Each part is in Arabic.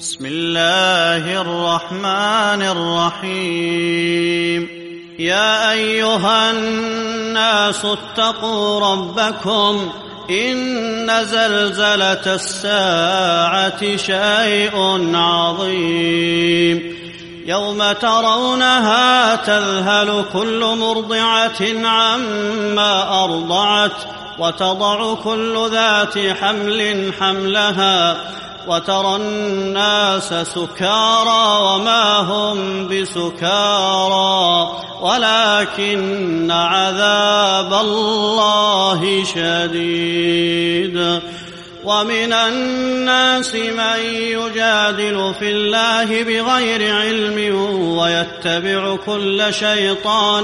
بسم الله الرحمن الرحيم يا أيها الناس اتقوا ربكم إن زلزلة الساعة شيء عظيم يوم ترونها تذهل كل مرضعة عما أرضعت وتضع كل ذات حمل حملها وترى الناس سكارى وما هم بسكارى ولكن عذاب الله شديد ومن الناس من يجادل في الله بغير علم ويتبع كل شيطان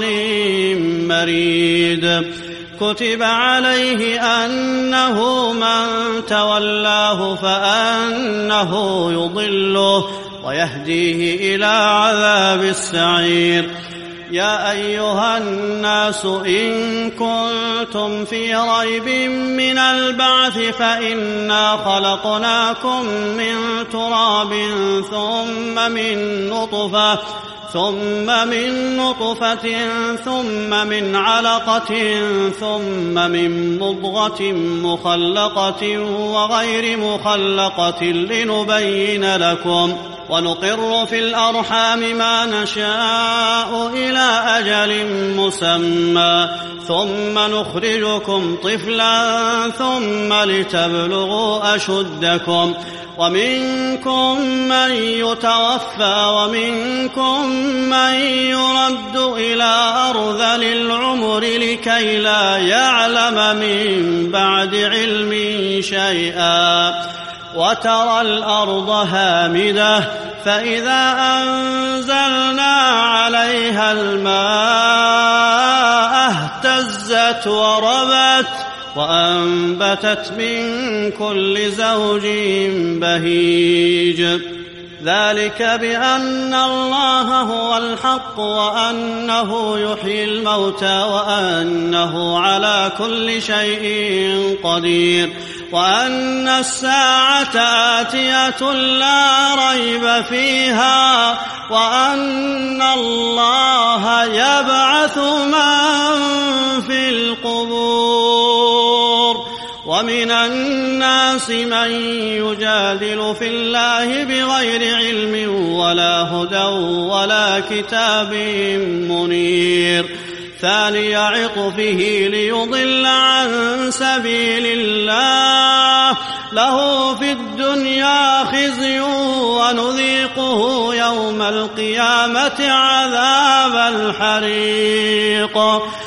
مريد كتب عليه أنه من تولاه فأنه يضله ويهديه إلى عذاب السعير يا أيها الناس إن كنتم في ريب من البعث فإنا خلقناكم من تراب ثم من نطفة ثم من علقة ثم من مضغة مخلقة وغير مخلقة لنبين لكم ونقر في الأرحام ما نشاء إلى أجل مسمى ثم نخرجكم طفلا ثم لتبلغوا أشدكم ومنكم من يتوفى ومنكم من يرد إلى أرذل العمر لكي لا يعلم من بعد علم شيئا وترى الأرض هامدة فإذا أنزلنا عليها الماء اهتزت وربت وأنبتت من كل زوج بهيج ذلك بأن الله هو الحق وأنه يحيي الموتى وأنه على كل شيء قدير وأن الساعة آتية لا ريب فيها وأن الله يبعث من في القبور ومن الناس من يجادل في الله بغير علم ولا هدى ولا كتاب منير ثاني عطفه ليضل عن سبيل الله له في الدنيا خزي ونذيقه يوم القيامة عذاب الحريق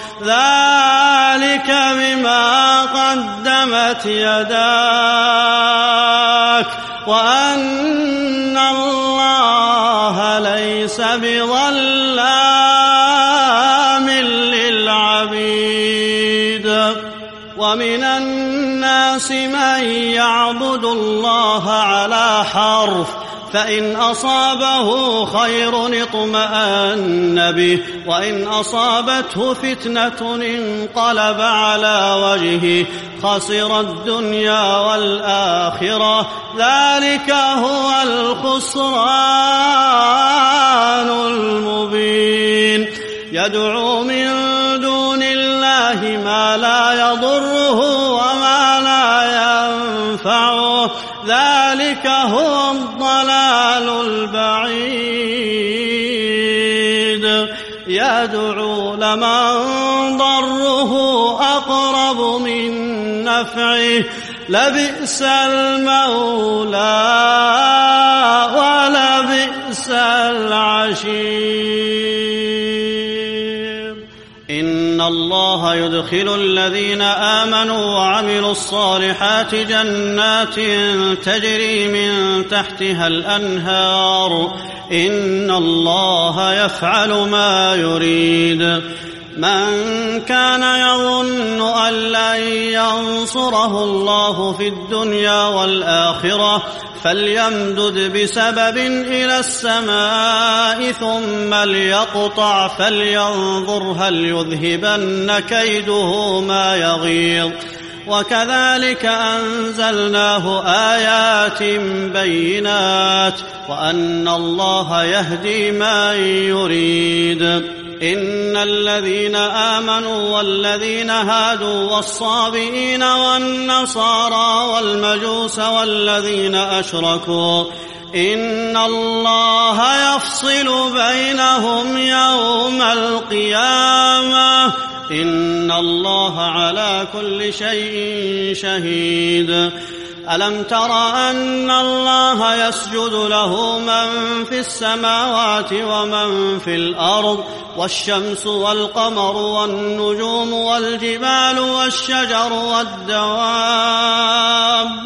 ذلك بما قدمت يداك وأن الله ليس بظلام للعبيد ومن الناس من يعبد الله على حرف فإن أصابه خير اطمأن به وإن أصابته فتنة انقلب على وجهه خسر الدنيا والآخرة ذلك هو الخسران المبين يدعو من دون الله ما لا يضره وما لا ينفعه ذلك هو الضلال البعيد يدعو لمن ضره أقرب من نفعه لبئس المولى ولبئس العشير إن الله يدخل الذين آمنوا وعملوا الصالحات جنات تجري من تحتها الأنهار إن الله يفعل ما يريد من كان يظن أن لن ينصره الله في الدنيا والآخرة فليمدد بسبب إلى السماء ثم ليقطع فلينظر هل يذهبن كيده ما يغيظ وكذلك أنزلناه آيات بينات وأن الله يهدي من يريد. إن الذين آمنوا والذين هادوا والصابئين والنصارى والمجوس والذين أشركوا إن الله يفصل بينهم يوم القيامة إن الله على كل شيء شهيد. ألم تر أن الله يسجد له من في السماوات ومن في الأرض والشمس والقمر والنجوم والجبال والشجر والدواب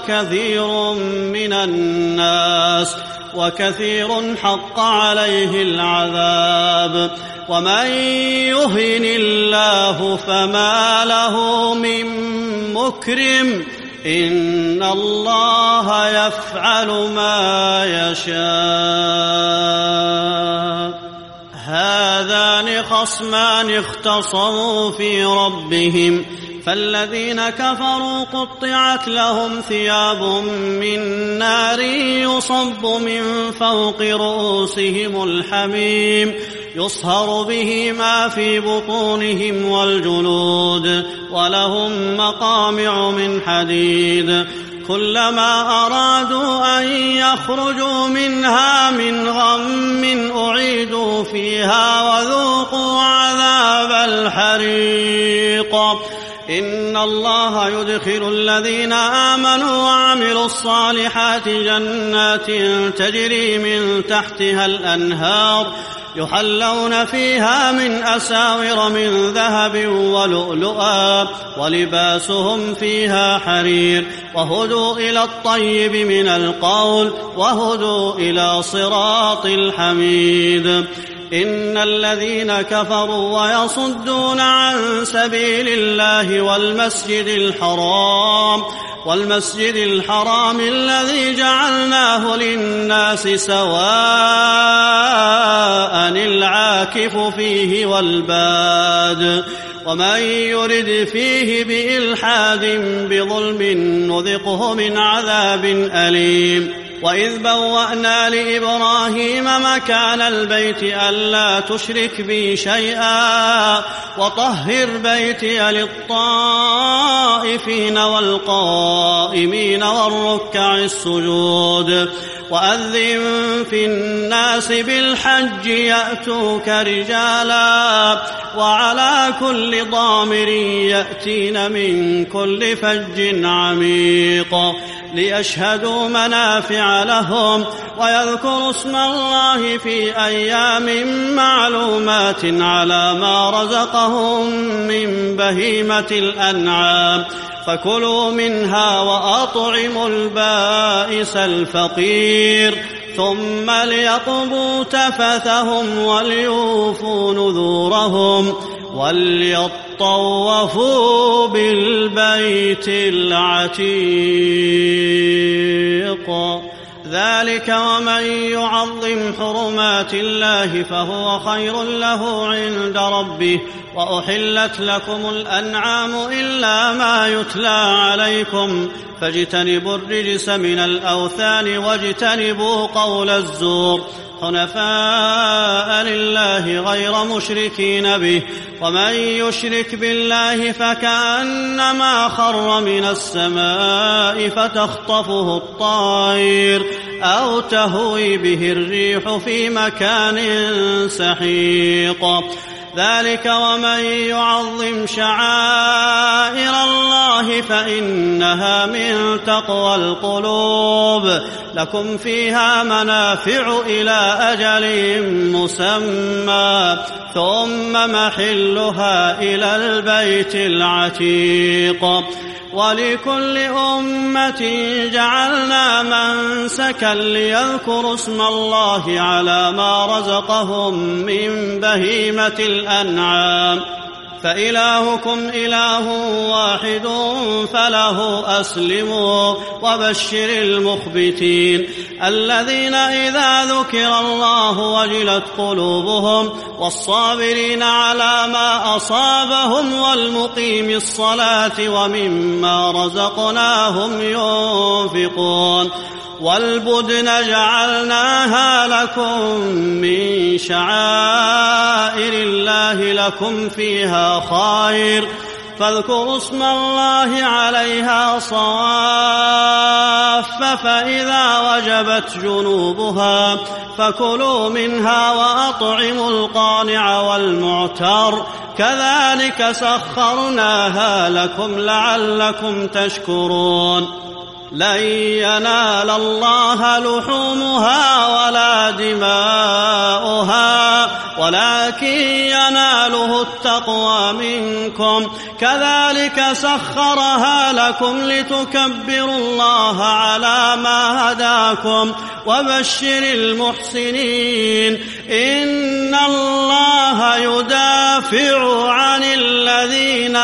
وكثير حق عليه العذاب ومن يهن الله فما له من مكرم إن الله يفعل ما يشاء. هذان خصمان اختصموا في ربهم فالذين كفروا قطعت لهم ثياب من نار يصب من فوق رؤوسهم الحميم يصهر به ما في بطونهم والجلود ولهم مقامع من حديد كلما أرادوا أن يخرجوا منها من غم أعيدوا فيها وذوقوا عذاب الحريق. إن الله يدخل الذين آمنوا وعملوا الصالحات جنات تجري من تحتها الأنهار يحلون فيها من أساور من ذهب ولؤلؤا ولباسهم فيها حرير وهدوا إلى الطيب من القول وهدوا إلى صراط الحميد. إن الذين كفروا ويصدون عن سبيل الله والمسجد الحرام الذي جعلناه للناس سواء العاكف فيه والباد ومن يرد فيه بإلحاد بظلم نذقه من عذاب أليم. وإذ بوأنا لإبراهيم مكان البيت ألا تشرك بي شيئا وطهر بيتي للطائفين والقائمين والركع السجود وأذن في الناس بالحج يأتوك رجالا وعلى كل ضامر يأتين من كل فج عميق ليشهدوا منافع لهم ويذكروا اسم الله في أيام معلومات على ما رزقهم من بهيمة الأنعام فكلوا منها وأطعموا البائس الفقير ثم ليقضوا تفثهم وليوفوا نذورهم وليطوفوا بالبيت العتيق. ذلك ومن يعظم حرمات الله فهو خير له عند ربه وأحلت لكم الأنعام إلا ما يتلى عليكم فاجتنبوا الرجس من الأوثان واجتنبوا قول الزور حنفاء لله غير مشركين به ومن يشرك بالله فكأنما خر من السماء فتخطفه الطير أو تهوي به الريح في مكان سحيق. ذلك ومن يعظم شعائر الله فإنها من تقوى القلوب. لكم فيها منافع إلى أجل مسمى ثم محلها إلى البيت العتيق. ولكل أمة جعلنا منسكا ليذكروا اسم الله على ما رزقهم من بهيمة الأنعام فإلهكم إله واحد فله أسلموا وبشر المخبتين الذين إذا ذكر الله وجلت قلوبهم والصابرين على ما أصابهم والمقيم الصلاة ومما رزقناهم ينفقون والبدن جعلناها لكم من شعائر الله لكم فيها خير فاذكروا اسم الله عليها صواف فإذا وجبت جنوبها فكلوا منها وأطعموا القانع والمعتر كذلك سخرناها لكم لعلكم تشكرون لن ينال الله لحومها ولا دماؤها ولكن يناله التقوى منكم كذلك سخرها لكم لتكبروا الله على ما هداكم وبشر المحسنين إن الله يدافع عن الذين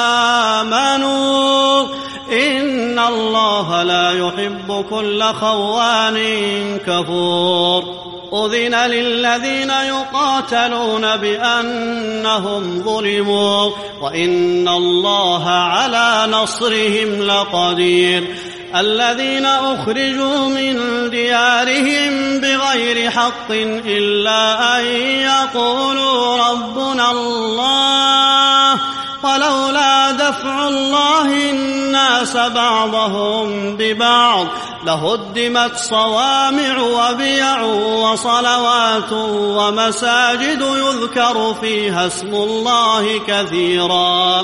آمنوا إن الله لا يحب كل خوان كفور أذن للذين يقاتلون بأنهم ظلموا وإن الله على نصرهم لقدير الذين أخرجوا من ديارهم بغير حق إلا أن يقولوا ربنا الله ولولا دفع الله الناس بعضهم ببعض لهدمت صوامع وبيع وصلوات ومساجد يذكر فيها اسم الله كثيرا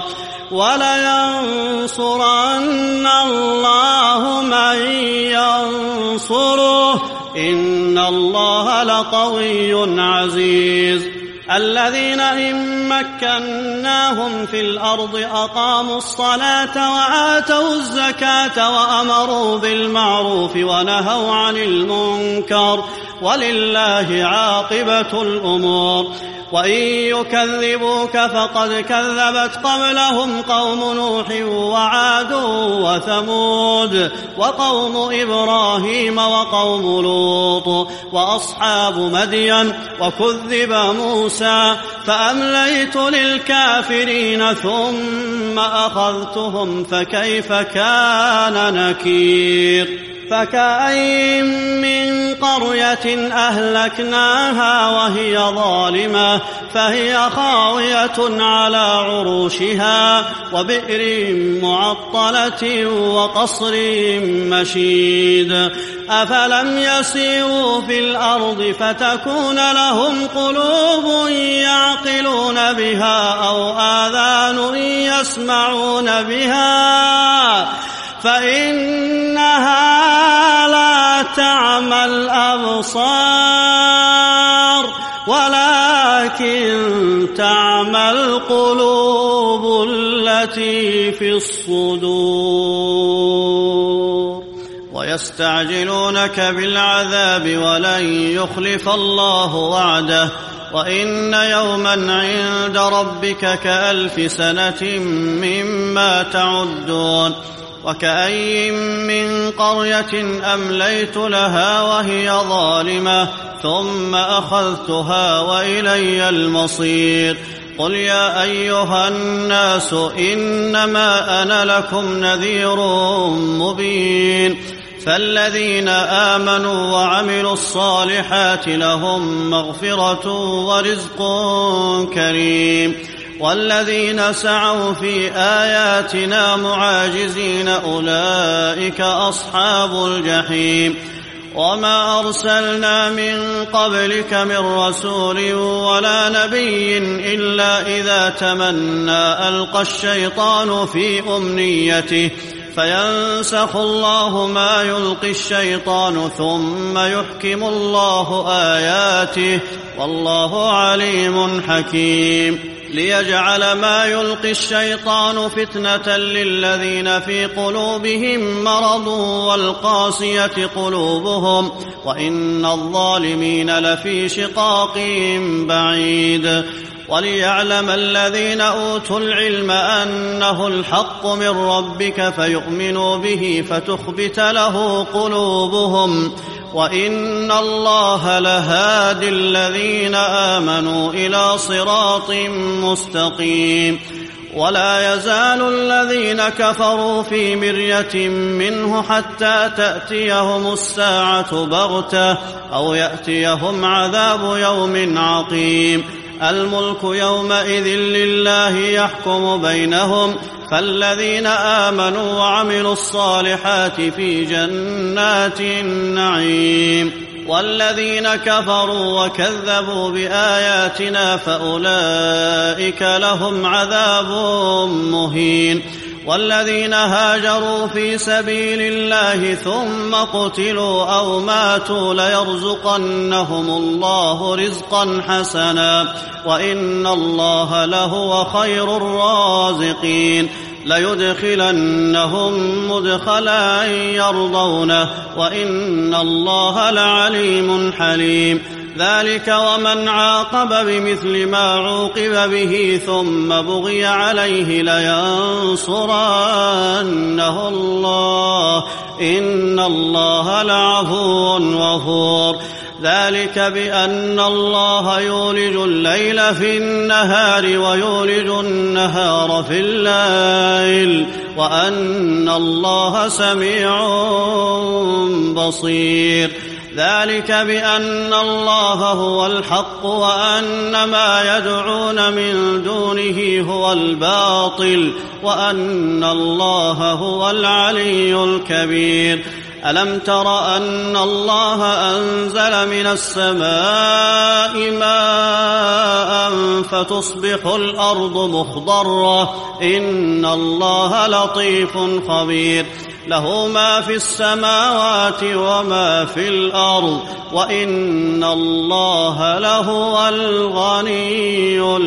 ولينصرن الله من ينصره إن الله لقوي عزيز الذين إن مكناهم في الأرض أقاموا الصلاة وآتوا الزكاة وأمروا بالمعروف ونهوا عن المنكر ولله عاقبة الأمور وإن يكذبوك فقد كذبت قبلهم قوم نوح وعاد وثمود وقوم إبراهيم وقوم لوط وأصحاب مدين وكذب موسى فأمليت للكافرين ثم أخذتهم فكيف كان نكير فكأين من قرية أهلكناها وهي ظالمة فهي خاوية على عروشها وبئر معطلة وقصر مشيد أفلم يسيروا في الأرض فتكون لهم قلوب يعقلون بها أو آذان يسمعون بها فإنها لا تعمى الأبصار ولكن تعمى القلوب التي في الصدور ويستعجلونك بالعذاب ولن يخلف الله وعده وإن يوما عند ربك كألف سنة مما تعدون وكأين من قرية أمليت لها وهي ظالمة ثم أخذتها وإلي المصير قل يا أيها الناس إنما أنا لكم نذير مبين فالذين آمنوا وعملوا الصالحات لهم مغفرة ورزق كريم والذين سعوا في آياتنا معاجزين أولئك أصحاب الجحيم وما أرسلنا من قبلك من رسول ولا نبي إلا إذا تمنى ألقى الشيطان في أمنيته فينسخ الله ما يلقي الشيطان ثم يحكم الله آياته والله عليم حكيم ليجعل ما يلقي الشيطان فتنة للذين في قلوبهم مرض والقاسية قلوبهم وإن الظالمين لفي شقاق بعيد وليعلم الذين أوتوا العلم أنه الحق من ربك فيؤمنوا به فتخبت له قلوبهم وإن الله لهادي الذين آمنوا إلى صراط مستقيم. ولا يزال الذين كفروا في مرية منه حتى تأتيهم الساعة بغتة أو يأتيهم عذاب يوم عقيم. الملك يومئذ لله يحكم بينهم فالذين آمنوا وعملوا الصالحات في جنات النعيم والذين كفروا وكذبوا بآياتنا فأولئك لهم عذاب مهين. والذين هاجروا في سبيل الله ثم قتلوا أو ماتوا ليرزقنهم الله رزقا حسنا وإن الله لهو خير الرازقين. ليدخلنهم مدخلا يرضونه وإن الله لعليم حليم. ذلك ومن عاقب بمثل ما عوقب به ثم بغي عليه لينصرنه الله إن الله لعفو غفور. ذلك بأن الله يولج الليل في النهار ويولج النهار في الليل وأن الله سميع بصير. ذلك بأن الله هو الحق وأن ما يدعون من دونه هو الباطل وأن الله هو العلي الكبير. ألم تر أن الله أنزل من السماء ماء فتصبح الأرض مخضرة إن الله لطيف خبير. له ما في السماوات وما في الأرض وإن الله لهو الغني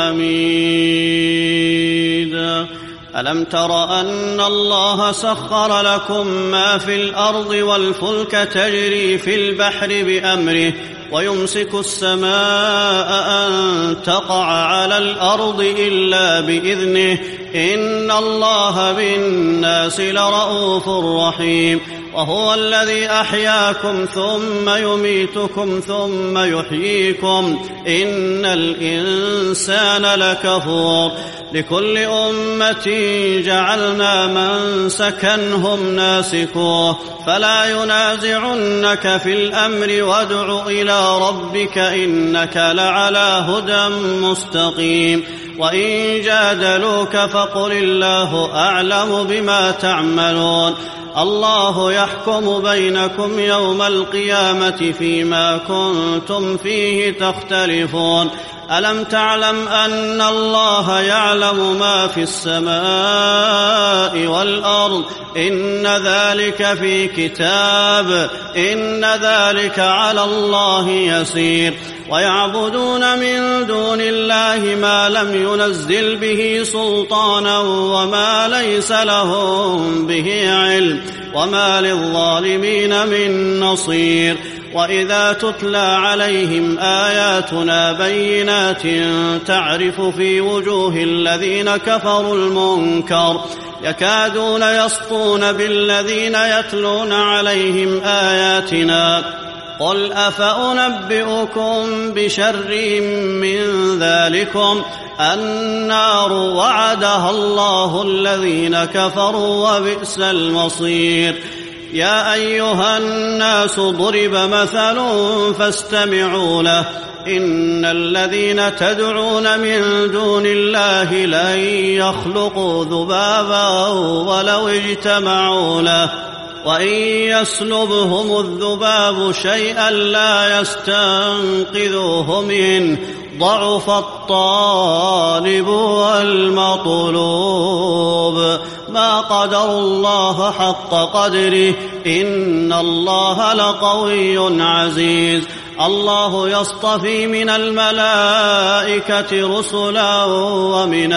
الحميد. ألم تر أن الله سخر لكم ما في الأرض والفلك تجري في البحر بأمره ويمسك السماء أن تقع على الأرض إلا بإذنه إن الله بالناس لرءوف رحيم. وهو الذي أحياكم ثم يميتكم ثم يحييكم إن الإنسان لكفور. لكل أمة جعلنا منسكا هم ناسكوه فلا ينازعنك في الأمر وادع إلى ربك إنك لعلى هدى مستقيم. وإن جادلوك فقل الله أعلم بما تعملون. الله يحكم بينكم يوم القيامة فيما كنتم فيه تختلفون. ألم تعلم أن الله يعلم ما في السماء والأرض إن ذلك في كتاب إن ذلك على الله يسير. ويعبدون من دون الله ما لم ينزل به سلطانا وما ليس لهم به علم وما للظالمين من نصير. وإذا تتلى عليهم آياتنا بينات تعرف في وجوه الذين كفروا المنكر يكادون يسطون بالذين يتلون عليهم آياتنا. قل أفأنبئكم بشر من ذلكم النار وعدها الله الذين كفروا وبئس المصير. يا أيها الناس ضرب مثل فاستمعوا له إن الذين تدعون من دون الله لن يخلقوا ذبابا ولو اجتمعوا له وإن يسلبهم الذباب شيئا لا يستنقذوه منه ضعف الطالب والمطلوب. ما قدر الله حق قدره إن الله لقوي عزيز. الله يصطفي من الملائكة رسلا ومن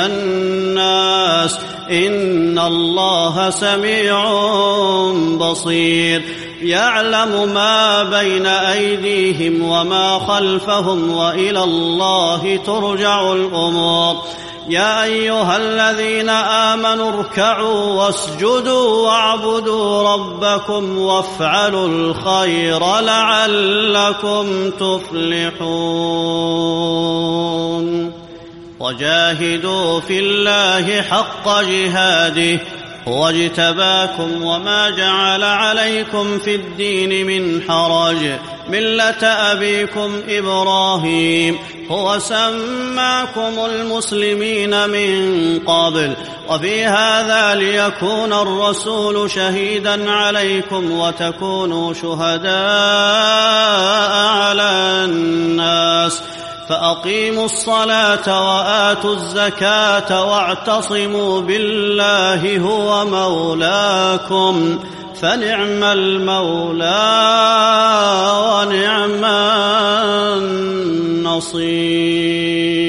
الناس إن الله سميع بصير. يعلم ما بين أيديهم وما خلفهم وإلى الله ترجع الأمور يا أيها الذين آمنوا اركعوا واسجدوا واعبدوا ربكم وافعلوا الخير لعلكم تفلحون وجاهدوا في الله حق جهاده هو اجتباكم وما جعل عليكم في الدين من حرج ملة أبيكم إبراهيم هو سماكم المسلمين من قبل وفي هذا ليكون الرسول شهيدا عليكم وتكونوا شهداء على الناس فأقيموا الصلاة وآتوا الزكاة واعتصموا بالله هو مولاكم فنعم المولى ونعم النصير.